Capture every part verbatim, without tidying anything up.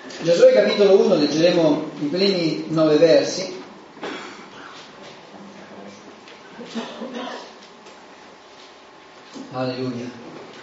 Giosuè capitolo uno, leggeremo i primi nove versi. Alleluia.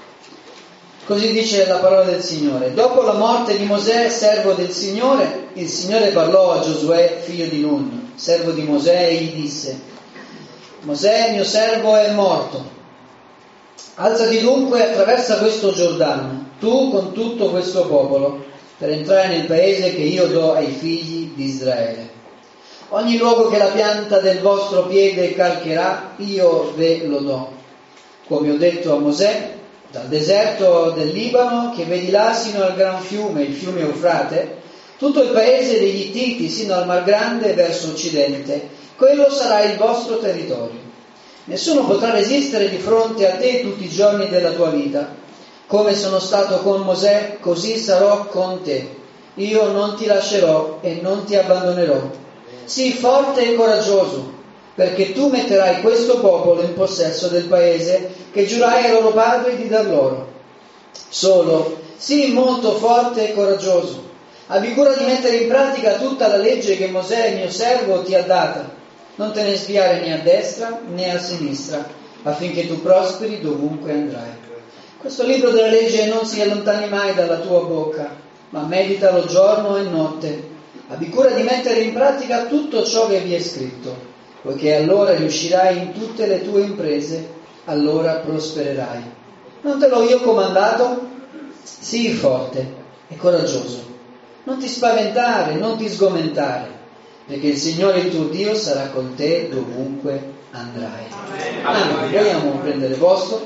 Così dice la parola del Signore. Dopo la morte di Mosè, servo del Signore, il Signore parlò a Giosuè, figlio di Nun, servo di Mosè, e gli disse: Mosè, mio servo, è morto. Alzati dunque e attraversa questo Giordano, tu con tutto questo popolo, per entrare nel paese che io do ai figli di Israele. Ogni luogo che la pianta del vostro piede calcherà, io ve lo do. Come ho detto a Mosè, dal deserto del Libano, che vedi là sino al gran fiume, il fiume Eufrate, tutto il paese degli Ittiti sino al Mar Grande verso occidente, quello sarà il vostro territorio. Nessuno potrà resistere di fronte a te tutti i giorni della tua vita. Come sono stato con Mosè, così sarò con te. Io non ti lascerò e non ti abbandonerò. Sii forte e coraggioso, perché tu metterai questo popolo in possesso del paese che giurai ai loro padri di dar loro. Solo sii molto forte e coraggioso. Abbi cura di mettere in pratica tutta la legge che Mosè, mio servo, ti ha data. Non te ne sviare né a destra né a sinistra, affinché tu prosperi dovunque andrai. Questo libro della legge non si allontani mai dalla tua bocca, ma meditalo giorno e notte. Abbi cura di mettere in pratica tutto ciò che vi è scritto, poiché allora riuscirai in tutte le tue imprese, allora prospererai. Non te l'ho io comandato? Sii forte e coraggioso. Non ti spaventare, non ti sgomentare, perché il Signore il tuo Dio sarà con te dovunque andrai. Amen. Vogliamo prendere posto?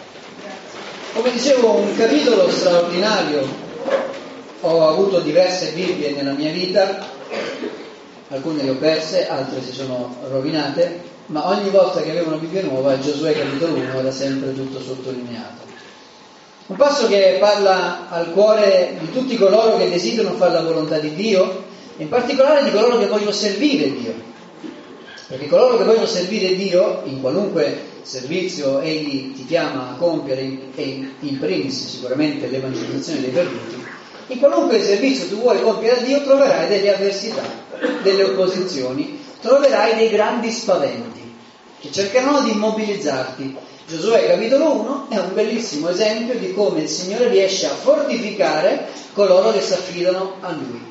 Come dicevo, un capitolo straordinario. Ho avuto diverse Bibbie nella mia vita, alcune le ho perse, altre si sono rovinate, ma ogni volta che avevo una Bibbia nuova, il Giosuè capitolo uno era sempre tutto sottolineato. Un passo che parla al cuore di tutti coloro che desiderano fare la volontà di Dio, in particolare di coloro che vogliono servire Dio, perché coloro che vogliono servire Dio in qualunque servizio egli ti chiama a compiere, e in primis sicuramente l'evangelizzazione dei perduti, in qualunque servizio tu vuoi compiere a Dio troverai delle avversità, delle opposizioni, troverai dei grandi spaventi che cercheranno di immobilizzarti. Giosuè capitolo uno è un bellissimo esempio di come il Signore riesce a fortificare coloro che si affidano a Lui.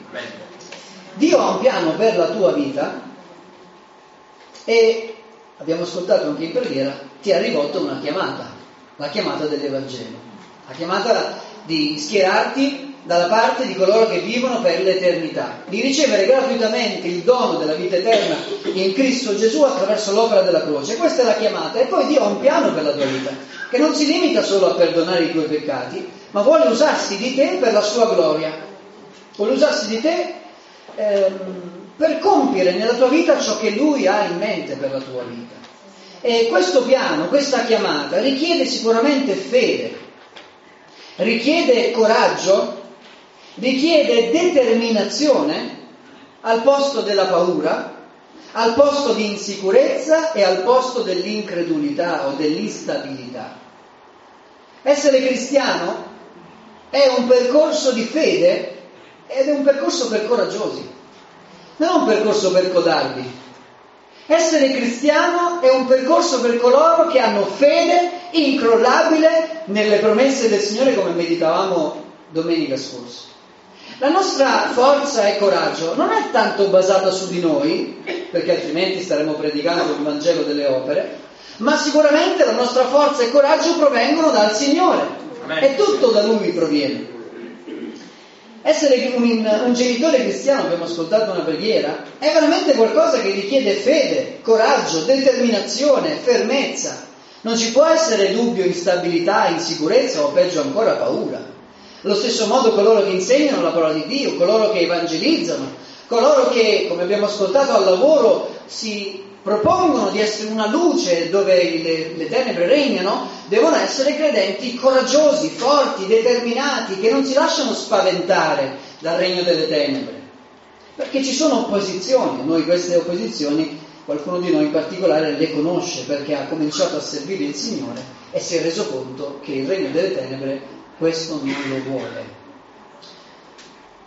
Dio ha un piano per la tua vita e, abbiamo ascoltato anche in preghiera, ti ha rivolto una chiamata, la chiamata dell'Evangelo, la chiamata di schierarti dalla parte di coloro che vivono per l'eternità, di ricevere gratuitamente il dono della vita eterna in Cristo Gesù attraverso l'opera della croce. Questa è la chiamata, e poi Dio ha un piano per la tua vita, che non si limita solo a perdonare i tuoi peccati, ma vuole usarsi di te per la sua gloria, vuole usarsi di te ehm, per compiere nella tua vita ciò che Lui ha in mente per la tua vita. E questo piano, questa chiamata richiede sicuramente fede, richiede coraggio, richiede determinazione al posto della paura, al posto di insicurezza e al posto dell'incredulità o dell'instabilità. Essere cristiano è un percorso di fede ed è un percorso per coraggiosi, non un percorso per codardi. Essere cristiano è un percorso per coloro che hanno fede incrollabile nelle promesse del Signore, come meditavamo domenica scorsa. La nostra forza e coraggio non è tanto basata su di noi, perché altrimenti staremmo predicando il Vangelo delle opere, ma sicuramente la nostra forza e coraggio provengono dal Signore. Amen. E tutto da Lui proviene. Essere un, un genitore cristiano, abbiamo ascoltato una preghiera, è veramente qualcosa che richiede fede, coraggio, determinazione, fermezza. Non ci può essere dubbio, instabilità, insicurezza o peggio ancora paura. Allo stesso modo coloro che insegnano la parola di Dio, coloro che evangelizzano, coloro che, come abbiamo ascoltato, al lavoro si propongono di essere una luce dove le, le tenebre regnano, devono essere credenti coraggiosi, forti, determinati, che non si lasciano spaventare dal regno delle tenebre. Perché ci sono opposizioni, noi queste opposizioni, qualcuno di noi in particolare le conosce perché ha cominciato a servire il Signore e si è reso conto che il regno delle tenebre questo non lo vuole.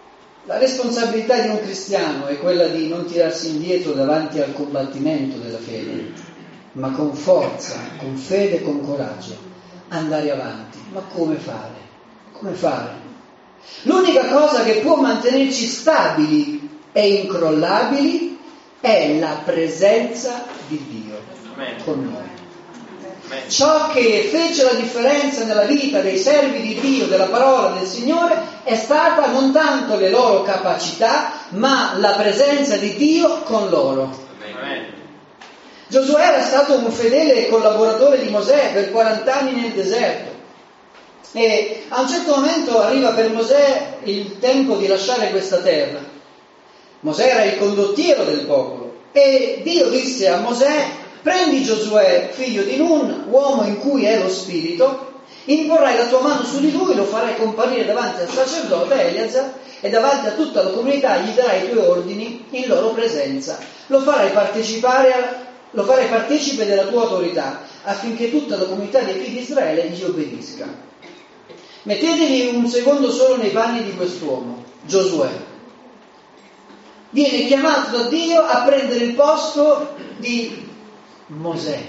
La responsabilità di un cristiano è quella di non tirarsi indietro davanti al combattimento della fede, ma con forza, con fede e con coraggio andare avanti. Ma come fare? Come fare? L'unica cosa che può mantenerci stabili e incrollabili è la presenza di Dio con noi. Ciò che fece la differenza nella vita dei servi di Dio, della parola del Signore, è stata non tanto le loro capacità, ma la presenza di Dio con loro. Amen. Giosuè era stato un fedele collaboratore di Mosè per quaranta anni nel deserto e a un certo momento arriva per Mosè il tempo di lasciare questa terra. Mosè era il condottiero del popolo e Dio disse a Mosè: prendi Giosuè, figlio di Nun, uomo in cui è lo spirito, imporrai la tua mano su di lui, lo farai comparire davanti al sacerdote Eleazar e davanti a tutta la comunità gli darai i tuoi ordini in loro presenza. Lo farai partecipare a, lo farai partecipe della tua autorità affinché tutta la comunità dei figli di Israele gli obbedisca. Mettetevi un secondo solo nei panni di quest'uomo, Giosuè. Viene chiamato da Dio a prendere il posto di Mosè.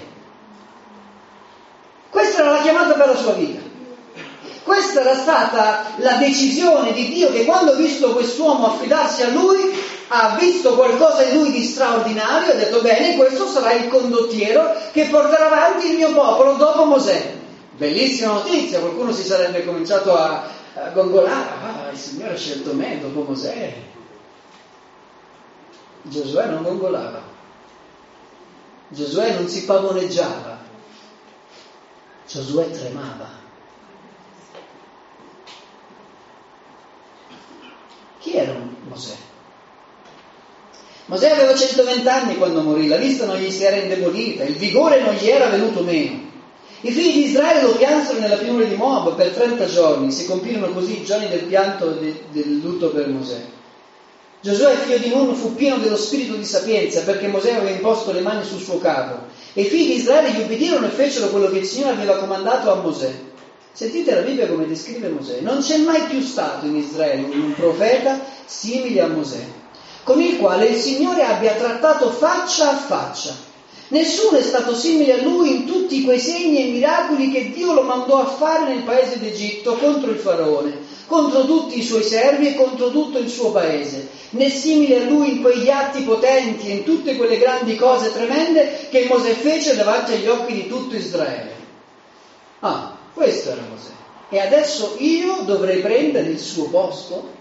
Questa era la chiamata per la sua vita. Questa era stata la decisione di Dio, che quando ha visto quest'uomo affidarsi a lui, ha visto qualcosa in lui di straordinario e ha detto: bene, questo sarà il condottiero che porterà avanti il mio popolo dopo Mosè. Bellissima notizia, qualcuno si sarebbe cominciato a, a gongolare: ah, il Signore ha scelto me dopo Mosè. Giosuè non gongolava, Giosuè non si pavoneggiava, Giosuè tremava. Chi era Mosè? Mosè aveva centoventi anni quando morì, la vista non gli si era indebolita, il vigore non gli era venuto meno. I figli di Israele lo piansero nella pianura di Moab per trenta giorni, si compirono così i giorni del pianto e de, del lutto per Mosè. Giosuè, figlio di Nun, fu pieno dello spirito di sapienza perché Mosè aveva imposto le mani sul suo capo. E i figli di Israele gli obbedirono e fecero quello che il Signore aveva comandato a Mosè. Sentite la Bibbia come descrive Mosè. Non c'è mai più stato in Israele un profeta simile a Mosè, con il quale il Signore abbia trattato faccia a faccia. Nessuno è stato simile a lui in tutti quei segni e miracoli che Dio lo mandò a fare nel paese d'Egitto contro il faraone, contro tutti i suoi servi e contro tutto il suo paese, né simile a lui in quegli atti potenti e in tutte quelle grandi cose tremende che Mosè fece davanti agli occhi di tutto Israele. Ah, questo era Mosè. E adesso io dovrei prendere il suo posto?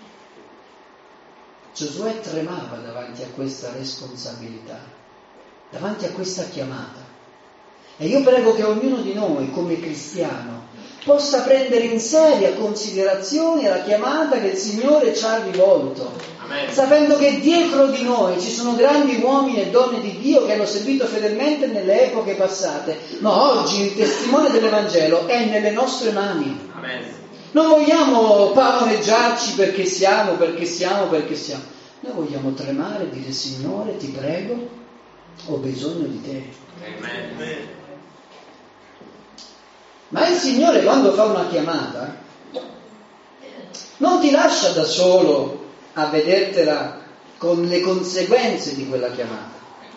Giosuè tremava davanti a questa responsabilità, davanti a questa chiamata. E io prego che ognuno di noi, come cristiano, possa prendere in seria considerazione la chiamata che il Signore ci ha rivolto, Amen. Sapendo che dietro di noi ci sono grandi uomini e donne di Dio che hanno servito fedelmente nelle epoche passate, ma oggi il testimone dell'Evangelo è nelle nostre mani. Amen. Non vogliamo pavoneggiarci perché siamo, perché siamo, perché siamo. Noi vogliamo tremare e dire: Signore, ti prego, ho bisogno di te. Amen. Ma il Signore, quando fa una chiamata, non ti lascia da solo a vedertela con le conseguenze di quella chiamata.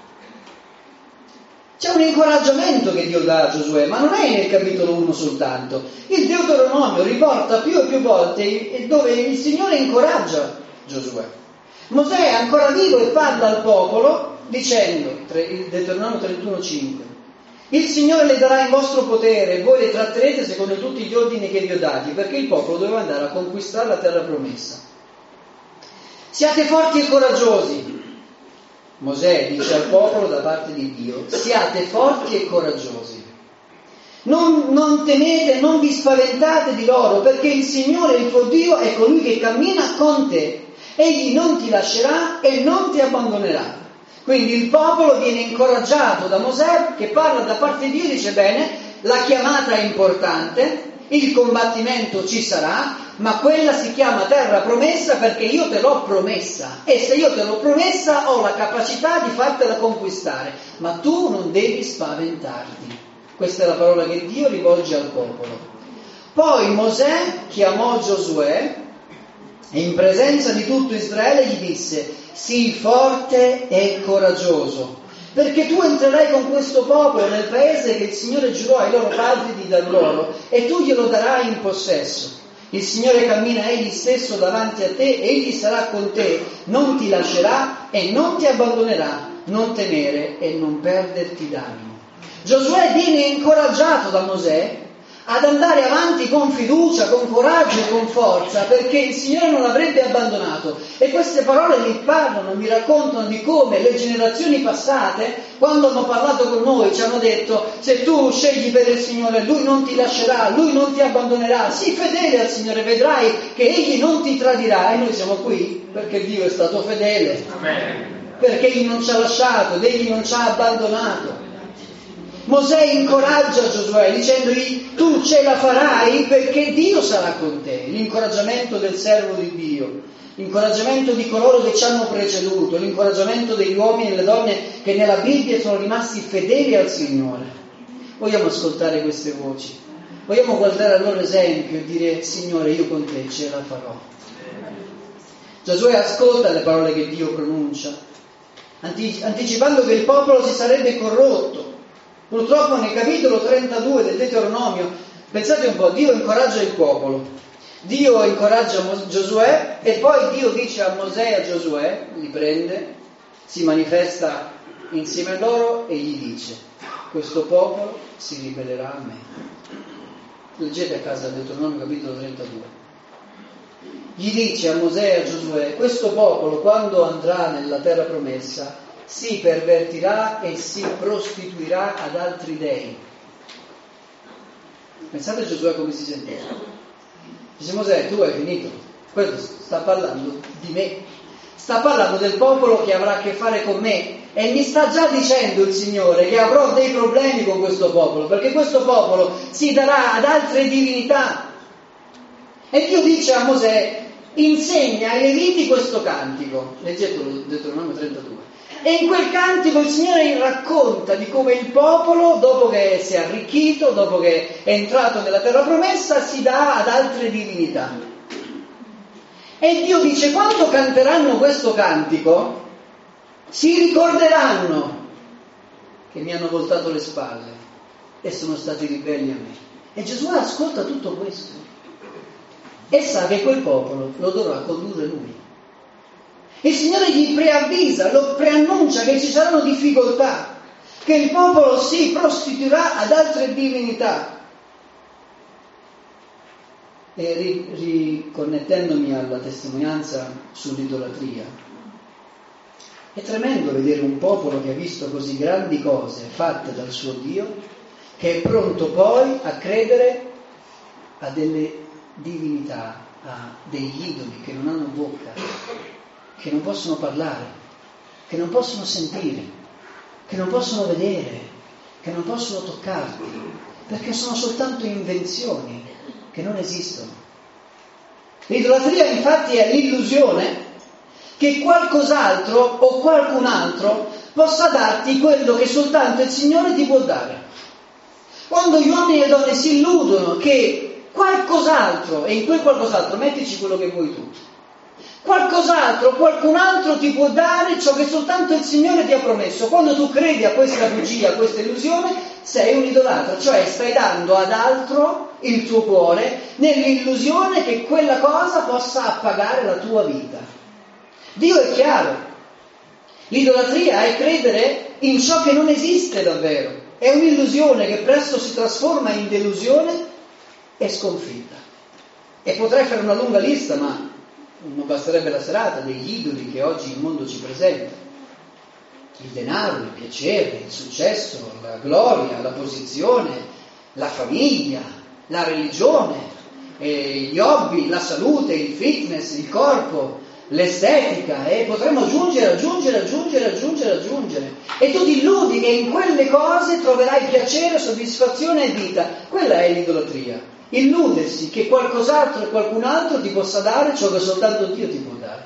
C'è un incoraggiamento che Dio dà a Giosuè, ma non è nel capitolo uno soltanto. Il Deuteronomio riporta più e più volte dove il Signore incoraggia Giosuè. Mosè è ancora vivo e parla al popolo dicendo, il Deuteronomio trentuno cinque: il Signore le darà in vostro potere e voi le tratterete secondo tutti gli ordini che vi ho dati, perché il popolo doveva andare a conquistare la terra promessa. Siate forti e coraggiosi. Mosè dice al popolo da parte di Dio: siate forti e coraggiosi. Non, non temete, non vi spaventate di loro, perché il Signore, il tuo Dio, è colui che cammina con te. Egli non ti lascerà e non ti abbandonerà. Quindi il popolo viene incoraggiato da Mosè, che parla da parte di Dio e dice: bene, la chiamata è importante, il combattimento ci sarà, ma quella si chiama terra promessa perché io te l'ho promessa, e se io te l'ho promessa ho la capacità di fartela conquistare, ma tu non devi spaventarti. Questa è la parola che Dio rivolge al popolo. Poi Mosè chiamò Giosuè E in presenza di tutto Israele gli disse: sii forte e coraggioso, perché tu entrerai con questo popolo nel paese che il Signore giurò ai loro padri di dar loro, e tu glielo darai in possesso. Il Signore cammina egli stesso davanti a te, egli sarà con te, non ti lascerà e non ti abbandonerà. Non temere e non perderti d'animo. Giosuè viene incoraggiato da Mosè ad andare avanti con fiducia, con coraggio e con forza, perché il Signore non l'avrebbe abbandonato. E queste parole mi parlano, mi raccontano di come le generazioni passate, quando hanno parlato con noi, ci hanno detto: se tu scegli per il Signore, Lui non ti lascerà, Lui non ti abbandonerà, sii fedele al Signore, vedrai che Egli non ti tradirà. E noi siamo qui perché Dio è stato fedele. Amen. Perché Egli non ci ha lasciato ed Egli non ci ha abbandonato. Mosè incoraggia Giosuè dicendogli: tu ce la farai perché Dio sarà con te. L'incoraggiamento del servo di Dio, l'incoraggiamento di coloro che ci hanno preceduto, l'incoraggiamento degli uomini e delle donne che nella Bibbia sono rimasti fedeli al Signore. Vogliamo ascoltare queste voci, vogliamo guardare al loro esempio e dire: Signore, io con te ce la farò. Giosuè ascolta le parole che Dio pronuncia, anticipando che il popolo si sarebbe corrotto. Purtroppo nel capitolo trentadue del Deuteronomio, pensate un po', Dio incoraggia il popolo, Dio incoraggia Giosuè e poi Dio dice a Mosè e a Giosuè, li prende, si manifesta insieme a loro e gli dice: questo popolo si ribellerà a me. Leggete a casa Deuteronomio capitolo trentadue. Gli dice a Mosè e a Giosuè: questo popolo, quando andrà nella terra promessa, si pervertirà e si prostituirà ad altri dei. Pensate a Giosuè come si sentiva. Dice: Mosè, tu hai finito, questo sta parlando di me, sta parlando del popolo che avrà a che fare con me, e mi sta già dicendo il Signore che avrò dei problemi con questo popolo, perché questo popolo si darà ad altre divinità. E Dio dice a Mosè: insegna ai Leviti questo cantico. Leggetelo, Deuteronomio trentadue. E in quel cantico il Signore racconta di come il popolo, dopo che si è arricchito, dopo che è entrato nella terra promessa, si dà ad altre divinità. E Dio dice: quando canteranno questo cantico, si ricorderanno che mi hanno voltato le spalle e sono stati ribelli a me. E Giosuè ascolta tutto questo e sa che quel popolo lo dovrà condurre lui. Il Signore gli preavvisa, lo preannuncia che ci saranno difficoltà, che il popolo si prostituirà ad altre divinità. E ri- riconnettendomi alla testimonianza sull'idolatria, è tremendo vedere un popolo che ha visto così grandi cose fatte dal suo Dio, che è pronto poi a credere a delle divinità, a degli idoli che non hanno bocca, che non possono parlare, che non possono sentire, che non possono vedere, che non possono toccarti, perché sono soltanto invenzioni che non esistono. L'idolatria infatti è l'illusione che qualcos'altro o qualcun altro possa darti quello che soltanto il Signore ti può dare. Quando gli uomini e le donne si illudono che qualcos'altro, e in quel qualcos'altro mettici quello che vuoi tu, qualcos'altro, qualcun altro ti può dare ciò che soltanto il Signore ti ha promesso. Quando tu credi a questa bugia, a questa illusione, sei un idolatro, cioè stai dando ad altro il tuo cuore nell'illusione che quella cosa possa appagare la tua vita. Dio è chiaro, l'idolatria è credere in ciò che non esiste davvero, è un'illusione che presto si trasforma in delusione e sconfitta. E potrei fare una lunga lista, ma non basterebbe la serata, degli idoli che oggi il mondo ci presenta: il denaro, il piacere, il successo, la gloria, la posizione, la famiglia, la religione, eh, gli hobby, la salute, il fitness, il corpo, l'estetica, e potremmo aggiungere, aggiungere, aggiungere, aggiungere, aggiungere. E tu ti illudi che in quelle cose troverai piacere, soddisfazione e vita. Quella è l'idolatria. Illudersi che qualcos'altro e qualcun altro ti possa dare ciò che soltanto Dio ti può dare.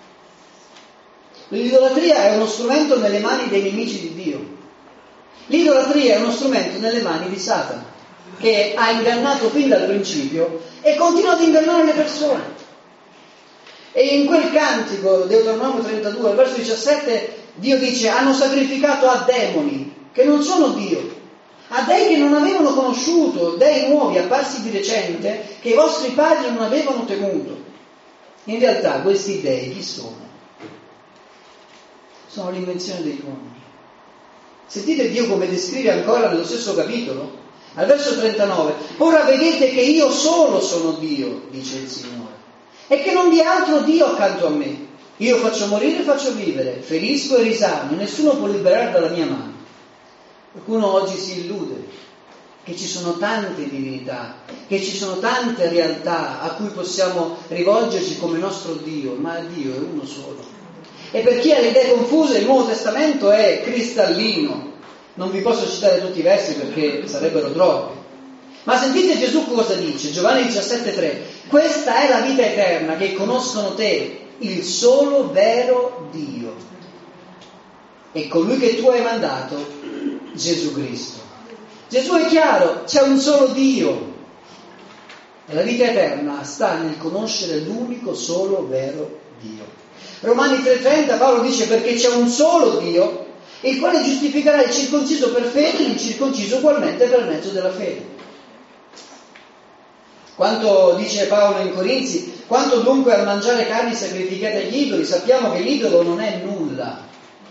L'idolatria è uno strumento nelle mani dei nemici di Dio. L'idolatria è uno strumento nelle mani di Satana, che ha ingannato fin dal principio e continua ad ingannare le persone. E in quel cantico, Deuteronomio trentadue, al verso diciassette, Dio dice: hanno sacrificato a demoni, che non sono Dio, a dei che non avevano conosciuto, dei nuovi apparsi di recente, che i vostri padri non avevano temuto. In realtà questi dei chi sono? Sono l'invenzione degli uomini. Sentite Dio come descrive ancora nello stesso capitolo, al verso trentanove: ora vedete che io solo sono Dio, dice il Signore, e che non vi è altro Dio accanto a me. Io faccio morire e faccio vivere, ferisco e risano, nessuno può liberare dalla mia mano. Qualcuno oggi si illude che ci sono tante divinità, che ci sono tante realtà a cui possiamo rivolgerci come nostro Dio, ma Dio è uno solo. E per chi ha le idee confuse, il Nuovo Testamento è cristallino. Non vi posso citare tutti i versi perché sarebbero troppi. Ma sentite Gesù cosa dice, Giovanni diciassette tre: questa è la vita eterna, che conoscono te, il solo vero Dio, e colui che tu hai mandato, Gesù Cristo. Gesù è chiaro, c'è un solo Dio, e la vita eterna sta nel conoscere l'unico solo vero Dio. Romani tre trenta, Paolo dice: perché c'è un solo Dio, il quale giustificherà il circonciso per fede e l'incirconciso ugualmente per mezzo della fede. Quanto dice Paolo in Corinzi: quanto dunque al mangiare carni sacrificate agli idoli, sappiamo che l'idolo non è nulla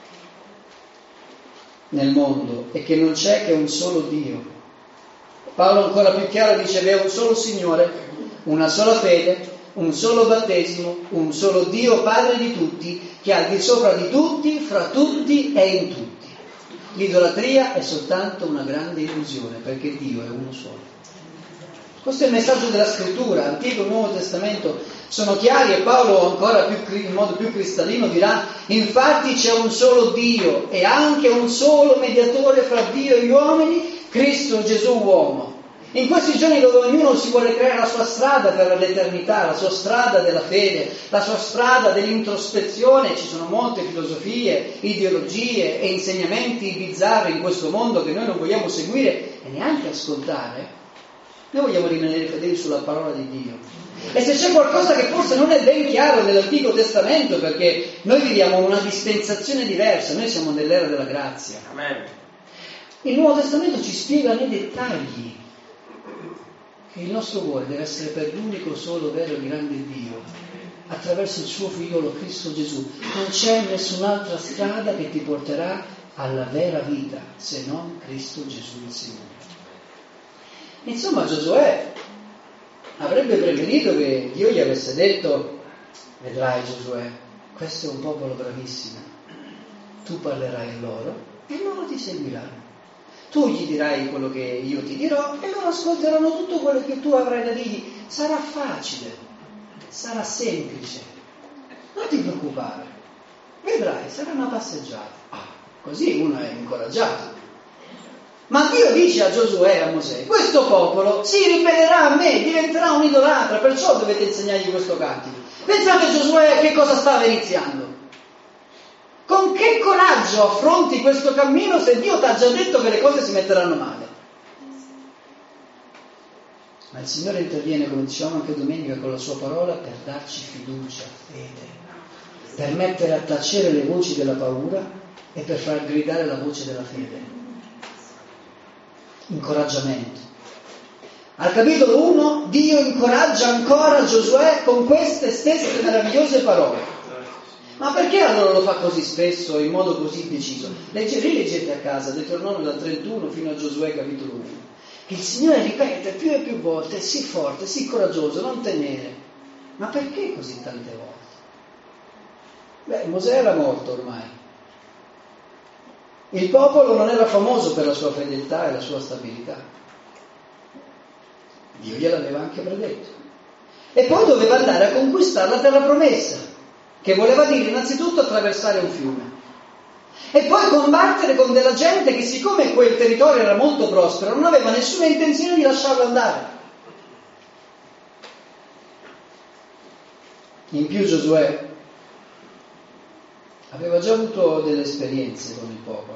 nel mondo e che non c'è che un solo Dio. Paolo ancora più chiaro dice: vi è un solo Signore, una sola fede, un solo battesimo, un solo Dio Padre di tutti, che ha al di sopra di tutti, fra tutti e in tutti. L'idolatria è soltanto una grande illusione, perché Dio è uno solo. Questo è il messaggio della Scrittura, Antico e Nuovo Testamento sono chiari, e Paolo ancora più, in modo più cristallino dirà: infatti c'è un solo Dio e anche un solo mediatore fra Dio e gli uomini, Cristo Gesù uomo. In questi giorni dove ognuno si vuole creare la sua strada per l'eternità, la sua strada della fede, la sua strada dell'introspezione, ci sono molte filosofie, ideologie e insegnamenti bizzarri in questo mondo che noi non vogliamo seguire e neanche ascoltare. Noi vogliamo rimanere fedeli sulla parola di Dio. E se c'è qualcosa che forse non è ben chiaro nell'Antico Testamento, perché noi viviamo una dispensazione diversa, noi siamo nell'era della grazia. Amen. Il Nuovo Testamento ci spiega nei dettagli che il nostro cuore deve essere per l'unico solo vero e grande Dio, attraverso il suo figliolo Cristo Gesù. Non c'è nessun'altra strada che ti porterà alla vera vita se non Cristo Gesù il Signore. Insomma, Giosuè avrebbe preferito che Dio gli avesse detto: vedrai Giosuè, questo è un popolo bravissimo, tu parlerai a loro e loro ti seguiranno. Tu gli dirai quello che io ti dirò e loro ascolteranno tutto quello che tu avrai da dirgli. Sarà facile, sarà semplice, non ti preoccupare, vedrai, sarà una passeggiata. Ah, così uno è incoraggiato. Ma Dio dice a Giosuè e a Mosè: questo popolo si ribellerà a me, diventerà un idolatra, perciò dovete insegnargli questo cantico. Pensate Giosuè che cosa stava iniziando? Con che coraggio affronti questo cammino se Dio ti ha già detto che le cose si metteranno male? Ma il Signore interviene, come dicevamo anche domenica, con la sua parola per darci fiducia, fede, per mettere a tacere le voci della paura e per far gridare la voce della fede. Incoraggiamento. Al capitolo uno Dio incoraggia ancora Giosuè con queste stesse meravigliose parole. Ma perché allora lo fa così spesso e in modo così deciso? Legge, rileggete a casa Deuteronomio dal trentuno fino a Giosuè capitolo uno, che il Signore ripete più e più volte: sii forte, sii coraggioso, non temere. Ma perché così tante volte? Beh, Mosè era morto ormai. Il popolo non era famoso per la sua fedeltà e la sua stabilità. Dio gliel'aveva anche predetto. E poi doveva andare a conquistare la terra promessa, che voleva dire innanzitutto attraversare un fiume. E poi combattere con della gente che, siccome quel territorio era molto prospero, non aveva nessuna intenzione di lasciarlo andare. In più Giosuè aveva già avuto delle esperienze con il popolo.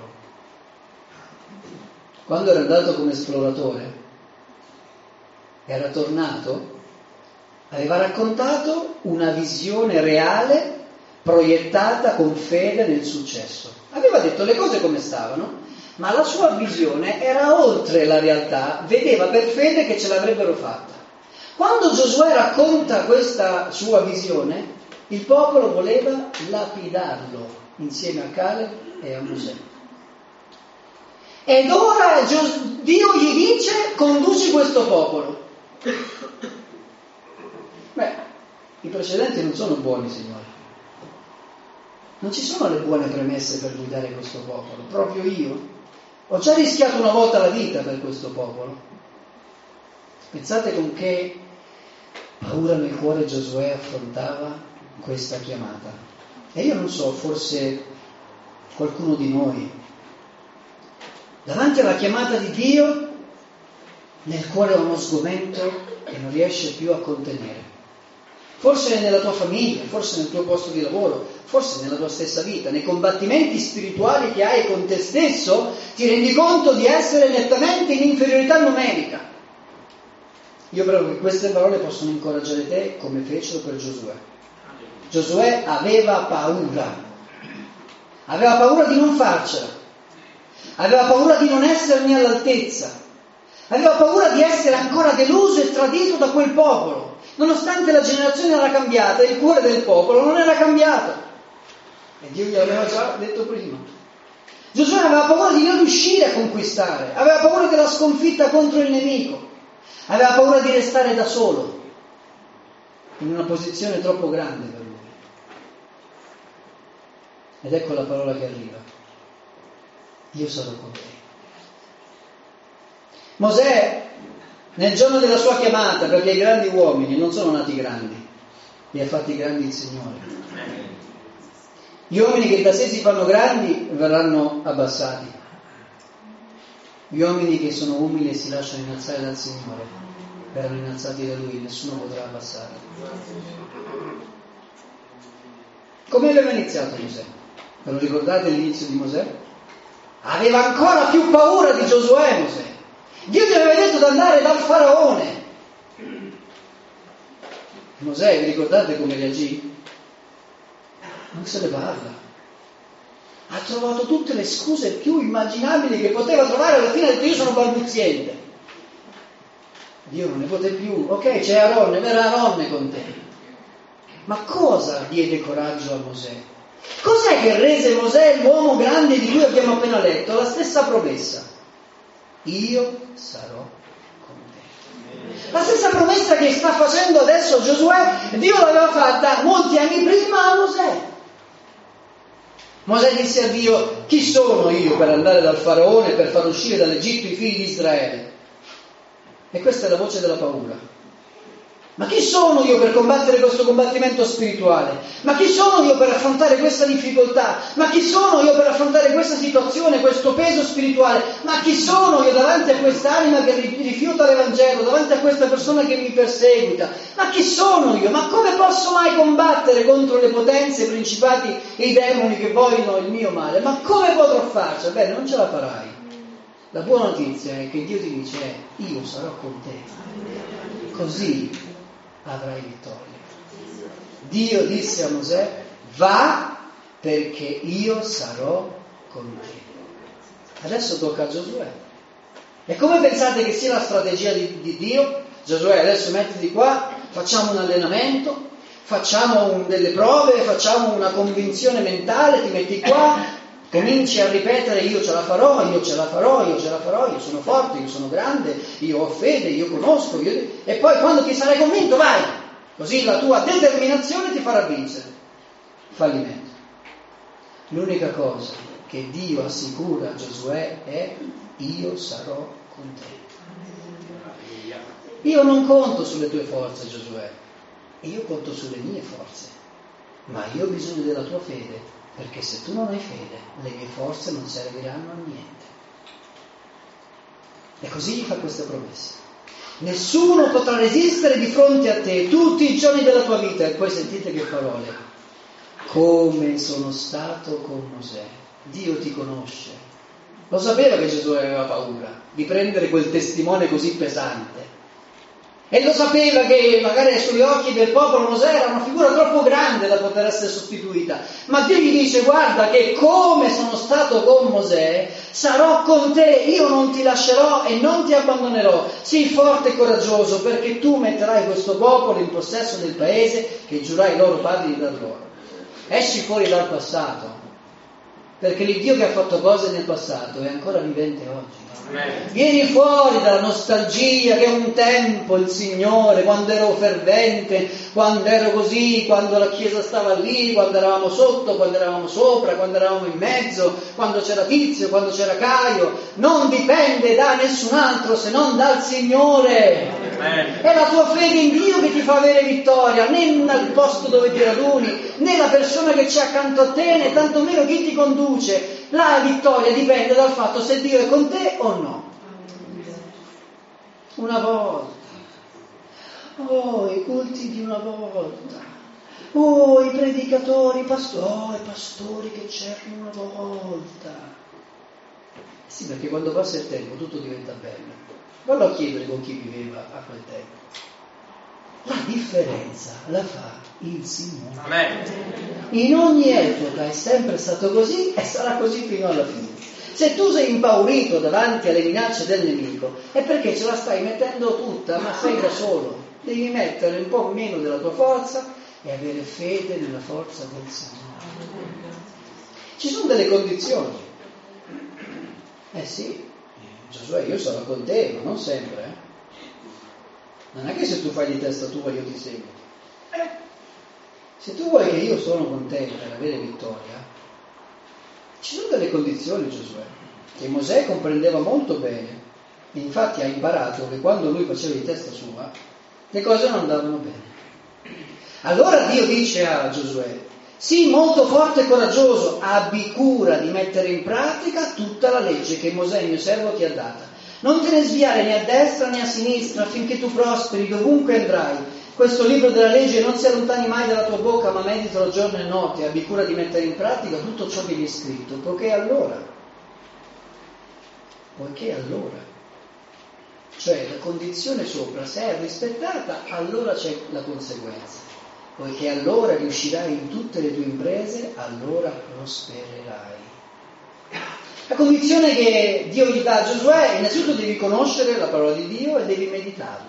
Quando era andato come esploratore, era tornato Aveva raccontato una visione reale proiettata con fede nel successo. Aveva detto le cose come stavano, ma la sua visione era oltre la realtà, vedeva per fede che ce l'avrebbero fatta. Quando Giosuè racconta questa sua visione, il popolo voleva lapidarlo insieme a Caleb e a Mosè. Ed ora Dio gli dice: conduci questo popolo. Beh, i precedenti non sono buoni, Signore. Non ci sono le buone premesse per guidare questo popolo. Proprio io ho già rischiato una volta la vita per questo popolo. Pensate con che paura nel cuore Giosuè affrontava questa chiamata. E io non so, forse qualcuno di noi, davanti alla chiamata di Dio, nel cuore ha uno sgomento che non riesce più a contenere. Forse nella tua famiglia, forse nel tuo posto di lavoro, forse nella tua stessa vita, nei combattimenti spirituali che hai con te stesso, ti rendi conto di essere nettamente in inferiorità numerica. Io credo che queste parole possono incoraggiare te come fecero per Giosuè. Giosuè aveva paura, aveva paura di non farcela, aveva paura di non esserne all'altezza, aveva paura di essere ancora deluso e tradito da quel popolo. Nonostante la generazione era cambiata, il cuore del popolo non era cambiato. E Dio gli aveva già detto prima. Giosuè aveva paura di non riuscire a conquistare, aveva paura della sconfitta contro il nemico, aveva paura di restare da solo, in una posizione troppo grande per lui. Ed ecco la parola che arriva: io sarò con te. Mosè, nel giorno della sua chiamata, perché i grandi uomini non sono nati grandi, li ha fatti grandi il Signore. Gli uomini che da sé si fanno grandi verranno abbassati. Gli uomini che sono umili e si lasciano innalzare dal Signore verranno innalzati da Lui, nessuno potrà abbassare. Come aveva iniziato Mosè? Ve lo ricordate l'inizio di Mosè? Aveva ancora più paura di Giosuè Mosè. Dio gli aveva detto di andare dal faraone. Mosè, vi ricordate come reagì? Non se ne parla. Ha trovato tutte le scuse più immaginabili che poteva trovare, alla fine ha detto: io sono balbuziente. Dio non ne poté più. Ok, c'è Aronne, verrà Aronne con te. Ma cosa diede coraggio a Mosè? Cos'è che rese Mosè l'uomo grande di cui abbiamo appena letto? La stessa promessa: io sarò con te. La stessa promessa che sta facendo adesso Giosuè, Dio l'aveva fatta molti anni prima a Mosè. Mosè disse a Dio: chi sono io per andare dal faraone, per far uscire dall'Egitto i figli di Israele? E questa è la voce della paura. Ma chi sono io per combattere questo combattimento spirituale? Ma chi sono io per affrontare questa difficoltà? Ma chi sono io per affrontare questa situazione, questo peso spirituale? Ma chi sono io davanti a quest'anima che rifiuta l'Evangelo, davanti a questa persona che mi perseguita? Ma chi sono io? Ma come posso mai combattere contro le potenze, i principati e i demoni che vogliono il mio male? Ma come potrò farci? Bene, non ce la farai. La buona notizia è che Dio ti dice: io sarò con te. Così avrai vittoria. Dio disse a Mosè: va, perché io sarò con te. Adesso tocca a Giosuè. E come pensate che sia la strategia di, di Dio? Giosuè, adesso mettiti qua, facciamo un allenamento, facciamo un, delle prove, facciamo una convinzione mentale, ti metti qua, cominci a ripetere: io ce la farò, io ce la farò, io ce la farò, io sono forte, io sono grande, io ho fede, io conosco, io... e poi quando ti sarai convinto vai, così la tua determinazione ti farà vincere. Fallimento. L'unica cosa che Dio assicura a Giosuè è: io sarò con te. Io non conto sulle tue forze, Giosuè, io conto sulle mie forze, ma io ho bisogno della tua fede. Perché se tu non hai fede, le mie forze non serviranno a niente. E così gli fa questa promessa: nessuno potrà resistere di fronte a te tutti i giorni della tua vita. E poi sentite che parole: come sono stato con Mosè. Dio ti conosce. Lo sapeva che Gesù aveva paura di prendere quel testimone così pesante. E lo sapeva che magari sugli occhi del popolo Mosè era una figura troppo grande da poter essere sostituita. Ma Dio gli dice: guarda che come sono stato con Mosè, sarò con te, io non ti lascerò e non ti abbandonerò. Sii forte e coraggioso, perché tu metterai questo popolo in possesso del paese che giurai ai loro padri di dar loro. Esci fuori dal passato, perché l'Iddio che ha fatto cose nel passato è ancora vivente oggi. Vieni fuori dalla nostalgia che un tempo il Signore, quando ero fervente, quando ero così, quando la Chiesa stava lì, quando eravamo sotto, quando eravamo sopra, quando eravamo in mezzo, quando c'era Tizio, quando c'era Caio, non dipende da nessun altro se non dal Signore. Amen. È la tua fede in Dio che ti fa avere vittoria, né dal posto dove ti raduni, né la persona che c'è accanto a te, né tantomeno chi ti conduce. La vittoria dipende dal fatto se Dio è con te o no. Una volta, oh, i culti di una volta, oh, i predicatori, i pastori, oh, i pastori che c'erano una volta. Sì, perché quando passa il tempo tutto diventa bello. Vallo a chiedere con chi viveva a quel tempo. La differenza la fa il Signore. Amen. In ogni epoca è sempre stato così e sarà così fino alla fine. Se tu sei impaurito davanti alle minacce del nemico è perché ce la stai mettendo tutta, ma sei da solo. Devi mettere un po' meno della tua forza e avere fede nella forza del Signore. Ci sono delle condizioni. Eh sì, Giosuè, io sarò con te, ma non sempre, eh. Non è che se tu fai di testa tua io ti seguo. Eh. Se tu vuoi che io sono con te per avere vittoria, ci sono delle condizioni, Giosuè, che Mosè comprendeva molto bene. E infatti ha imparato che quando lui faceva di testa sua, le cose non andavano bene. Allora Dio dice a Giosuè: sii molto forte e coraggioso, abbi cura di mettere in pratica tutta la legge che Mosè, il mio servo, ti ha data. Non te ne sviare né a destra né a sinistra, affinché tu prosperi dovunque andrai. Questo libro della legge non si allontani mai dalla tua bocca, ma meditalo giorno e notte, abbi cura di mettere in pratica tutto ciò che vi è scritto, poiché allora, poiché allora, cioè la condizione sopra, se è rispettata, allora c'è la conseguenza. Poiché allora riuscirai in tutte le tue imprese, allora prospererai. La condizione che Dio gli dà a Giosuè, innanzitutto devi conoscere la parola di Dio e devi meditarla.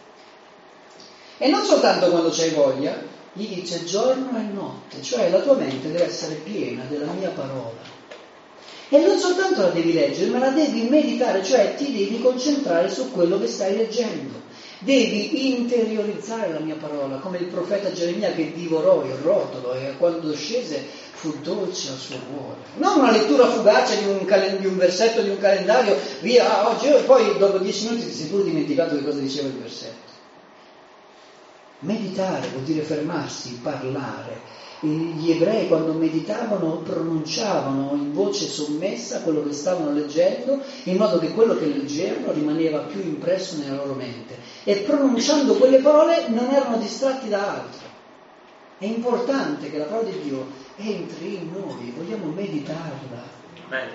E non soltanto quando c'hai voglia, gli dice giorno e notte, cioè la tua mente deve essere piena della mia parola. E non soltanto la devi leggere, ma la devi meditare, cioè ti devi concentrare su quello che stai leggendo. Devi interiorizzare la mia parola, come il profeta Geremia che divorò il rotolo e quando scese fu dolce al suo cuore. Non una lettura fugace di un, cal- di un versetto, di un calendario, via, ah, oggi e poi dopo dieci minuti ti sei pure dimenticato di cosa diceva il versetto. Meditare vuol dire fermarsi, parlare. Gli ebrei quando meditavano pronunciavano in voce sommessa quello che stavano leggendo, in modo che quello che leggevano rimaneva più impresso nella loro mente, e pronunciando quelle parole non erano distratti da altro. È importante che la parola di Dio entri in noi, vogliamo meditarla. Amen.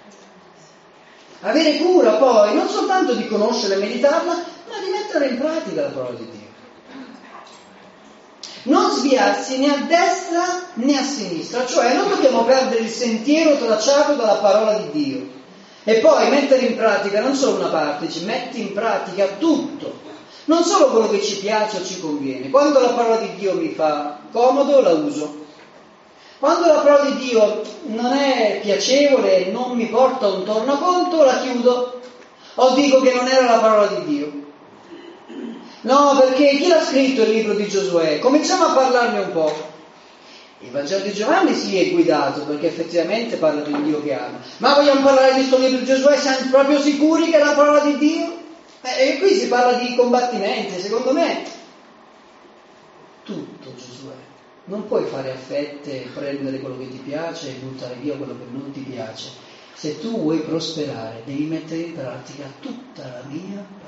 Avere cura poi non soltanto di conoscere e meditarla, ma di mettere in pratica la parola di Dio. Non sviarsi né a destra né a sinistra, cioè non dobbiamo perdere il sentiero tracciato dalla parola di Dio. E poi mettere in pratica non solo una parte, ci metti in pratica tutto, non solo quello che ci piace o ci conviene. Quando la parola di Dio mi fa comodo, la uso. Quando la parola di Dio non è piacevole e non mi porta un tornaconto, la chiudo o dico che non era la parola di Dio. No, perché chi l'ha scritto il libro di Giosuè? Cominciamo a parlarne un po'. Il Vangelo di Giovanni si è guidato perché effettivamente parla di un Dio che ama. Ma vogliamo parlare di questo libro di Giosuè? Siamo proprio sicuri che è la parola di Dio? Eh, e qui si parla di combattimenti, secondo me. Tutto Giosuè. Non puoi fare a fette, prendere quello che ti piace e buttare via quello che non ti piace. Se tu vuoi prosperare, devi mettere in pratica tutta la mia parola.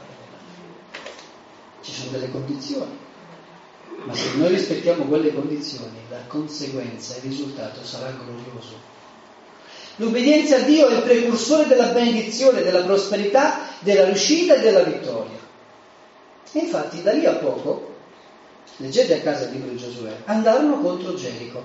Ci sono delle condizioni, ma se noi rispettiamo quelle condizioni, la conseguenza, il risultato sarà glorioso. L'obbedienza a Dio è il precursore della benedizione, della prosperità, della riuscita e della vittoria. E infatti da lì a poco, leggete a casa il libro di Giosuè, andarono contro Gerico.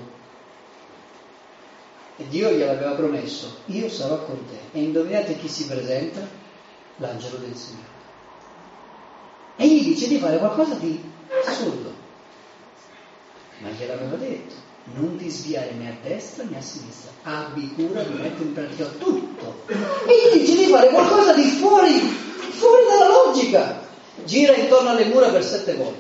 E Dio gliel'aveva promesso, io sarò con te. E indovinate chi si presenta? L'angelo del Signore. E gli dice di fare qualcosa di assurdo. Ma gliel'aveva detto, non ti sviare né a destra né a sinistra, abbi cura di mettere in pratica tutto. E gli dice di fare qualcosa di fuori, fuori dalla logica. Gira intorno alle mura per sette volte.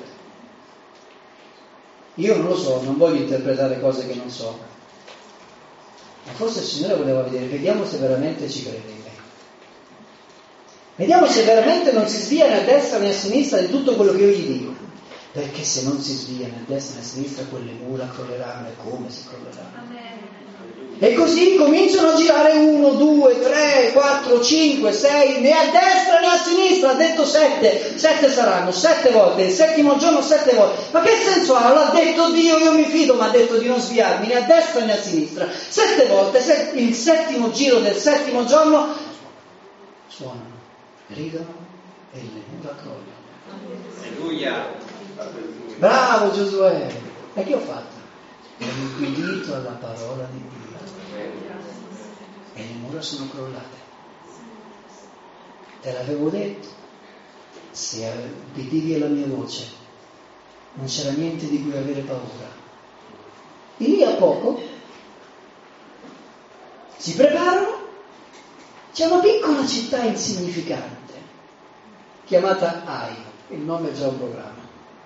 Io non lo so, non voglio interpretare cose che non so. Ma forse il Signore voleva vedere, vediamo se veramente ci crede in me. Vediamo se veramente non si svia né a destra né a sinistra di tutto quello che io gli dico. Perché se non si svia né a destra né a sinistra, quelle mura crolleranno. E come si crolleranno? Amen. E così cominciano a girare uno, due, tre, quattro, cinque, sei, né a destra né a sinistra, ha detto sette, sette saranno, sette volte, il settimo giorno sette volte. Ma che senso ha? L'ha detto Dio, io mi fido, ma ha detto di non sviarmi né a destra né a sinistra. Sette volte, set, il settimo giro del settimo giorno, suonano, ridono e le mura crollano. Alleluia! Bravo Giosuè! E che ho fatto? Ho ubbidito alla parola di Dio. E le mura sono crollate. Te l'avevo detto, se ubbidivi alla mia voce non c'era niente di cui avere paura. E lì a poco si preparano, c'è una piccola città insignificante chiamata Ai, il nome è già un programma.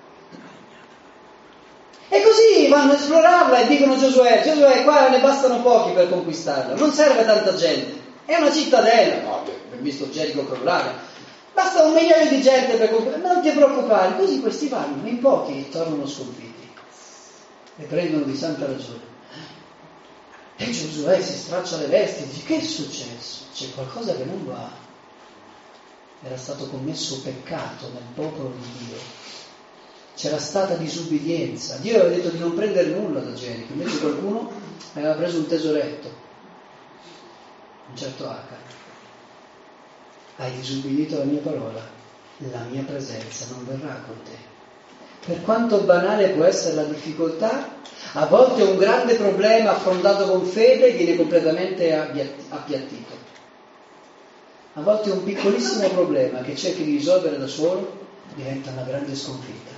E così vanno a esplorarla e dicono a Giosuè, Giosuè, qua ne bastano pochi per conquistarla, non serve tanta gente, è una cittadella, no, abbiamo visto Gerico crollare, basta un migliaio di gente per conquistarla, non ti preoccupare, così questi vanno, in pochi tornano sconfitti e prendono di santa ragione. E Giosuè si straccia le vesti e dice, che è successo? C'è qualcosa che non va, era stato commesso peccato nel popolo di Dio. C'era stata disubbidienza. Dio aveva detto di non prendere nulla da Gerico, invece qualcuno aveva preso un tesoretto, un certo Acca. Hai disubbidito la mia parola, la mia presenza non verrà con te. Per quanto banale può essere la difficoltà, a volte un grande problema affrontato con fede viene completamente appiattito. A volte un piccolissimo problema che cerchi di risolvere da solo diventa una grande sconfitta.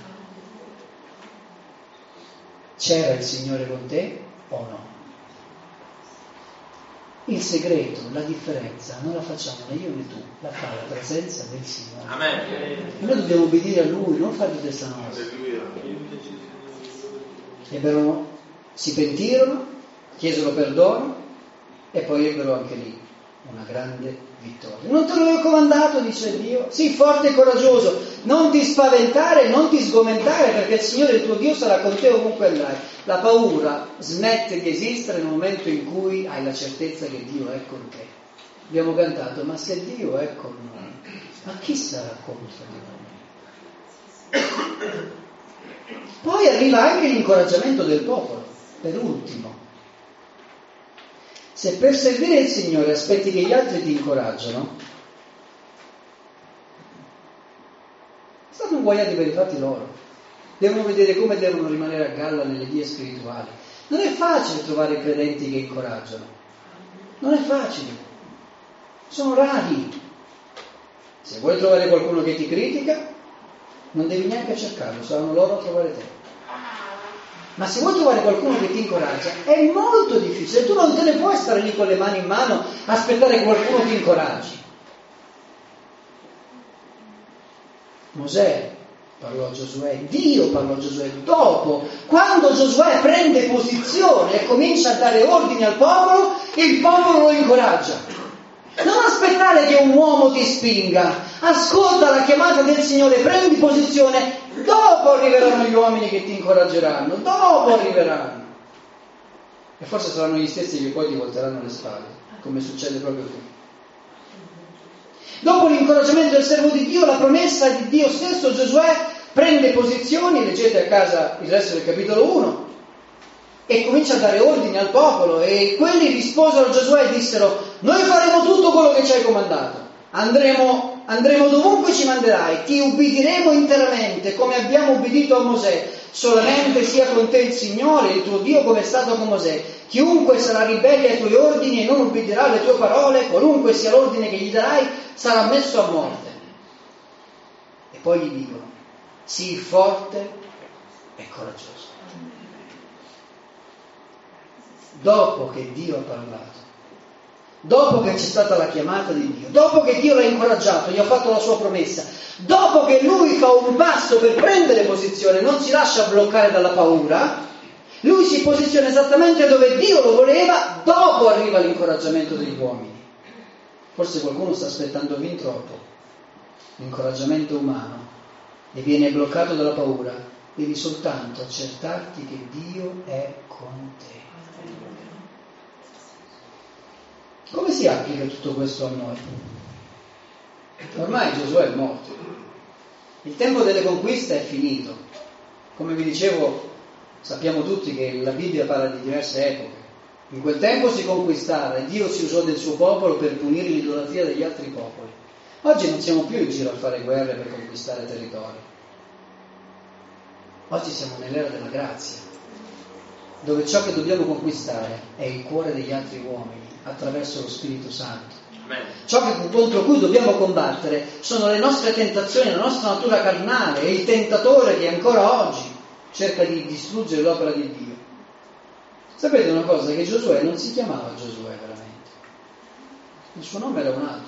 C'era il Signore con te o no? Il segreto, la differenza, non la facciamo né io né tu, la fa la presenza del Signore. Amen. E noi dobbiamo obbedire a Lui, non fare di testa nostra. Ebbero, si pentirono, chiesero perdono e poi ebbero anche lì una grande vittoria. Non te l'avevo comandato, dice Dio, sii forte e coraggioso, non ti spaventare, non ti sgomentare, perché il Signore il tuo Dio sarà con te ovunque andrai. La paura smette di esistere nel momento in cui hai la certezza che Dio è con te. Abbiamo cantato, ma se Dio è con noi, ma chi sarà contro di noi? Poi arriva anche l'incoraggiamento del popolo, per ultimo. Se per servire il Signore aspetti che gli altri ti incoraggiano, stanno inguaiati per i fatti loro. Devono vedere come devono rimanere a galla nelle vie spirituali. Non è facile trovare credenti che incoraggiano. Non è facile. Sono rari. Se vuoi trovare qualcuno che ti critica, non devi neanche cercarlo, saranno loro a trovare te. Ma se vuoi trovare qualcuno che ti incoraggia, è molto difficile. Tu non te ne puoi stare lì con le mani in mano, aspettare che qualcuno ti incoraggi. Mosè parlò a Giosuè, Dio parlò a Giosuè dopo, quando Giosuè prende posizione e comincia a dare ordini al popolo, il popolo lo incoraggia. Non aspettare che un uomo ti spinga, ascolta la chiamata del Signore, prendi posizione, dopo arriveranno gli uomini che ti incoraggeranno, dopo arriveranno. E forse saranno gli stessi che poi ti volteranno le spalle, come succede proprio qui. Dopo l'incoraggiamento del servo di Dio, la promessa di Dio stesso, Giosuè prende posizioni, leggete a casa il resto del capitolo uno, e comincia a dare ordini al popolo, e quelli risposero a Giosuè e dissero: noi faremo tutto quello che ci hai comandato, andremo andremo dovunque ci manderai, ti ubbidiremo interamente come abbiamo ubbidito a Mosè, solamente sia con te il Signore, il tuo Dio, come è stato con Mosè. Chiunque sarà ribelle ai tuoi ordini e non ubbidirà alle tue parole, qualunque sia l'ordine che gli darai, sarà messo a morte. E poi gli dicono, sii forte e coraggioso. Dopo che Dio ha parlato, dopo che c'è stata la chiamata di Dio, dopo che Dio l'ha incoraggiato, gli ha fatto la sua promessa, dopo che lui fa un passo per prendere posizione, non si lascia bloccare dalla paura, lui si posiziona esattamente dove Dio lo voleva, dopo arriva l'incoraggiamento degli uomini. Forse qualcuno sta aspettando fin troppo l'incoraggiamento umano e viene bloccato dalla paura. Devi soltanto accertarti che Dio è con te. Come si applica tutto questo a noi? Ormai Giosuè è morto, il tempo delle conquiste è finito. Come vi dicevo, sappiamo tutti che la Bibbia parla di diverse epoche. In quel tempo si conquistava e Dio si usò del suo popolo per punire l'idolatria degli altri popoli. Oggi non siamo più in giro a fare guerre per conquistare territori. Oggi siamo nell'era della grazia, dove ciò che dobbiamo conquistare è il cuore degli altri uomini attraverso lo Spirito Santo. Amen. Ciò che, contro cui dobbiamo combattere sono le nostre tentazioni, la nostra natura carnale e il tentatore che ancora oggi cerca di distruggere l'opera di Dio. Sapete una cosa? Che Giosuè non si chiamava Giosuè veramente, il suo nome era un altro.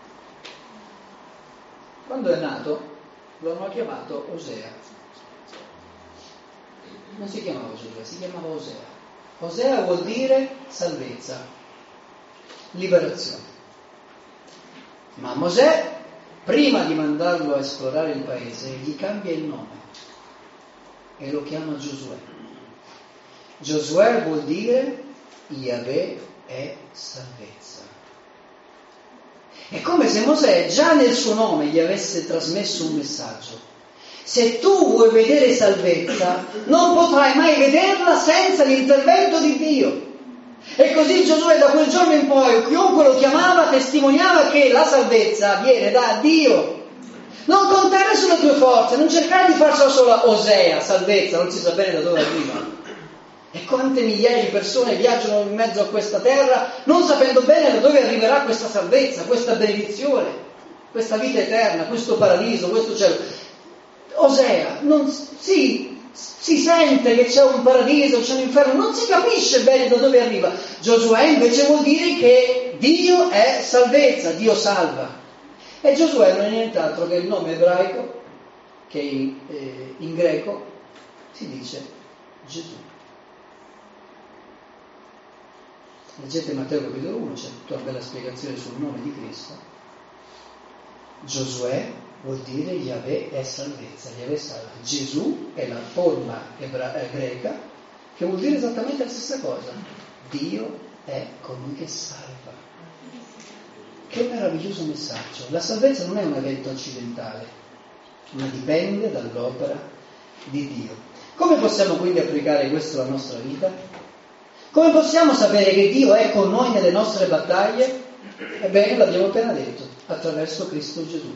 Quando è nato lo hanno chiamato Osea. Non si chiamava Giosuè, si chiamava Osea. Osea vuol dire salvezza, liberazione. Ma Mosè, prima di mandarlo a esplorare il paese, gli cambia il nome e lo chiama Giosuè. Giosuè vuol dire Yahweh è salvezza. È come se Mosè già nel suo nome gli avesse trasmesso un messaggio. Se tu vuoi vedere salvezza, non potrai mai vederla senza l'intervento di Dio. E così Giosuè da quel giorno in poi, chiunque lo chiamava, testimoniava che la salvezza viene da Dio. Non contare sulle tue forze, non cercare di farcela solo Osea, salvezza, non si sa bene da dove arriva. E quante migliaia di persone viaggiano in mezzo a questa terra non sapendo bene da dove arriverà questa salvezza, questa benedizione, questa vita eterna, questo paradiso, questo cielo. Osea, non si... Si sente che c'è un paradiso, c'è un inferno, non si capisce bene da dove arriva. Giosuè invece vuol dire che Dio è salvezza, Dio salva. E Giosuè non è nient'altro che il nome ebraico che in, eh, in greco si dice Gesù. Leggete Matteo capitolo uno, c'è tutta una bella spiegazione sul nome di Cristo. Giosuè vuol dire Yahweh è salvezza, Yahweh salva. Gesù è la forma ebra- greca che vuol dire esattamente la stessa cosa. Dio è colui che salva. Che meraviglioso messaggio. La salvezza non è un evento accidentale, ma dipende dall'opera di Dio. Come possiamo quindi applicare questo alla nostra vita? Come possiamo sapere che Dio è con noi nelle nostre battaglie? Ebbene, l'abbiamo appena detto, attraverso Cristo Gesù.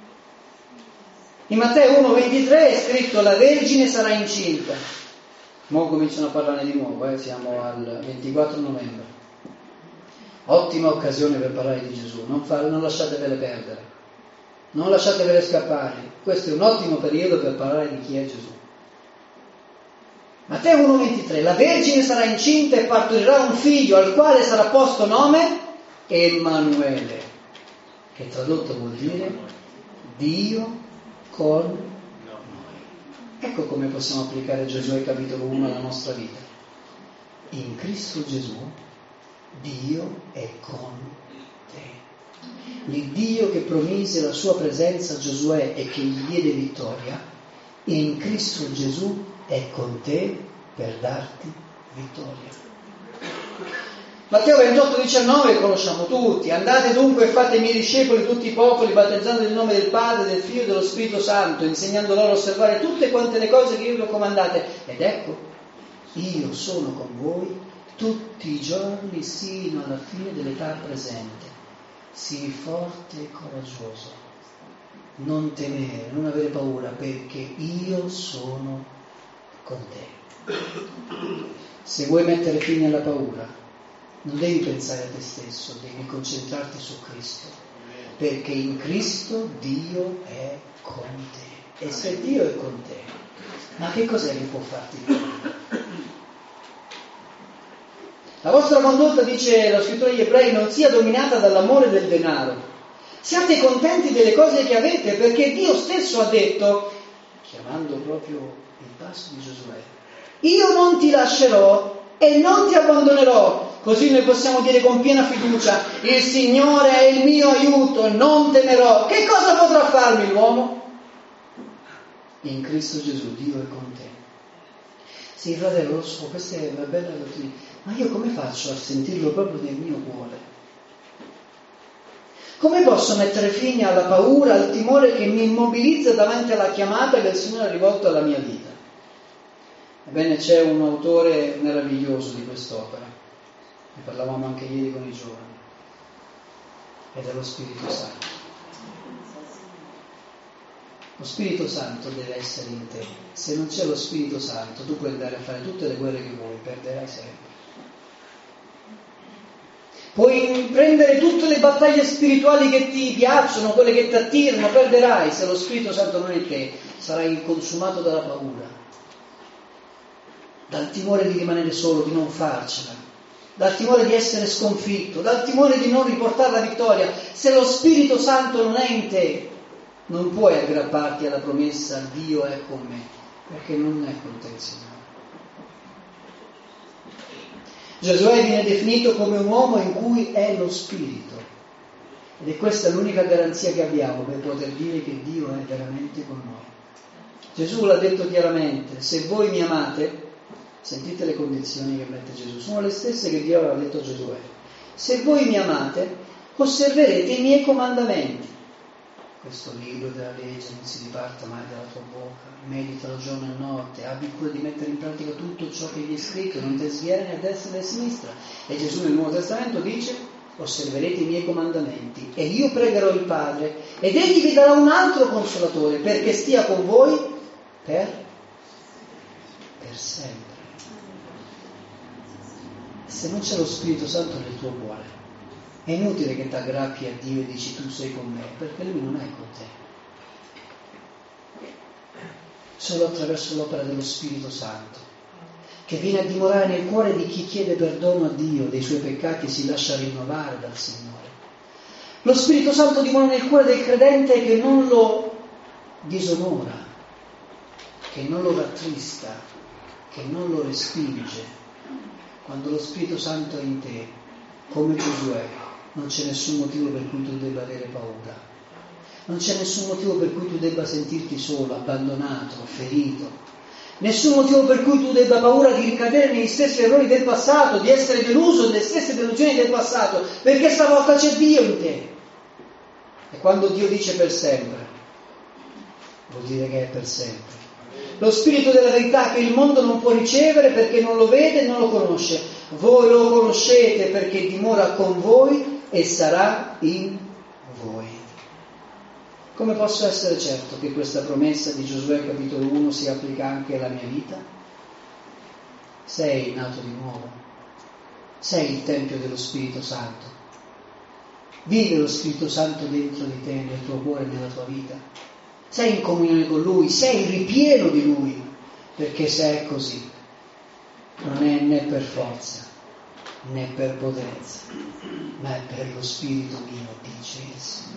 In Matteo uno ventitré è scritto la Vergine sarà incinta. Ora cominciano a parlare di nuovo, eh? Siamo al ventiquattro novembre. Ottima occasione per parlare di Gesù, non, fare, non lasciatevele perdere, non lasciatevele scappare. Questo è un ottimo periodo per parlare di chi è Gesù. Matteo uno ventitré, la Vergine sarà incinta e partorirà un figlio al quale sarà posto nome Emanuele, che tradotto vuol dire Dio con noi. Ecco come possiamo applicare Giosuè capitolo uno alla nostra vita. In Cristo Gesù Dio è con te. Il Dio che promise la sua presenza a Giosuè e che gli diede vittoria, in Cristo Gesù è con te per darti vittoria. Matteo ventotto diciannove conosciamo tutti. Andate dunque e fate i miei discepoli tutti i popoli, battezzando nel nome del Padre, del Figlio e dello Spirito Santo, insegnando loro a osservare tutte quante le cose che io vi ho comandate. Ed ecco, io sono con voi tutti i giorni sino alla fine dell'età presente. Sii forte e coraggioso, non temere, non avere paura, perché io sono con te. Se vuoi mettere fine alla paura, non devi pensare a te stesso, devi concentrarti su Cristo, perché in Cristo Dio è con te. E se Dio è con te, ma che cos'è che può farti paura? La vostra condotta, dice lo scrittore agli Ebrei, non sia dominata dall'amore del denaro. Siate contenti delle cose che avete, perché Dio stesso ha detto, chiamando proprio il passo di Giosuè, io non ti lascerò e non ti abbandonerò. Così noi possiamo dire con piena fiducia, il Signore è il mio aiuto, non temerò. Che cosa potrà farmi l'uomo? In Cristo Gesù, Dio è con te. Sì, fratello, lo so, questa è una bella dottrina. Ma io come faccio a sentirlo proprio nel mio cuore? Come posso mettere fine alla paura, al timore che mi immobilizza davanti alla chiamata che il Signore ha rivolto alla mia vita? Ebbene, c'è un autore meraviglioso di quest'opera, ne parlavamo anche ieri con i giovani, ed è lo Spirito Santo. Lo Spirito Santo deve essere in te. Se non c'è lo Spirito Santo, tu puoi andare a fare tutte le guerre che vuoi, perderai sempre. Puoi prendere tutte le battaglie spirituali che ti piacciono, quelle che ti attirano, perderai. Se lo Spirito Santo non è in te, sarai consumato dalla paura, dal timore di rimanere solo, di non farcela, dal timore di essere sconfitto, dal timore di non riportare la vittoria. Se lo Spirito Santo non è in te, non puoi aggrapparti alla promessa Dio è con me, perché non è con te il Signore. Giosuè viene definito come un uomo in cui è lo Spirito, ed è questa l'unica garanzia che abbiamo per poter dire che Dio è veramente con noi. Gesù l'ha detto chiaramente, se voi mi amate, sentite le condizioni che mette Gesù, sono le stesse che Dio aveva detto a Giosuè. Se voi mi amate, osserverete i miei comandamenti. Questo libro della legge non si diparta mai dalla tua bocca, meditalo giorno e notte, abbi cura di mettere in pratica tutto ciò che gli è scritto, non ti sviare né a destra né a sinistra. E Gesù nel Nuovo Testamento dice, osserverete i miei comandamenti e io pregherò il Padre ed egli vi darà un altro consolatore perché stia con voi per, per sempre. Se non c'è lo Spirito Santo nel tuo cuore, è inutile che ti aggrappi a Dio e dici tu sei con me, perché Lui non è con te. Solo attraverso l'opera dello Spirito Santo, che viene a dimorare nel cuore di chi chiede perdono a Dio dei suoi peccati e si lascia rinnovare dal Signore. Lo Spirito Santo dimora nel cuore del credente che non lo disonora, che non lo rattrista, che non lo respinge. Quando lo Spirito Santo è in te, come Giosuè, non c'è nessun motivo per cui tu debba avere paura. Non c'è nessun motivo per cui tu debba sentirti solo, abbandonato, ferito. Nessun motivo per cui tu debba paura di ricadere negli stessi errori del passato, di essere deluso delle stesse delusioni del passato, perché stavolta c'è Dio in te. E quando Dio dice per sempre, vuol dire che è per sempre. Lo Spirito della verità che il mondo non può ricevere perché non lo vede e non lo conosce. Voi lo conoscete perché dimora con voi e sarà in voi. Come posso essere certo che questa promessa di Giosuè capitolo uno si applica anche alla mia vita? Sei nato di nuovo, sei il Tempio dello Spirito Santo. Vive lo Spirito Santo dentro di te, nel tuo cuore e nella tua vita. Sei in comunione con Lui, sei ripieno di Lui, perché se è così, non è né per forza, né per potenza, ma è per lo Spirito mio, dice il Signore.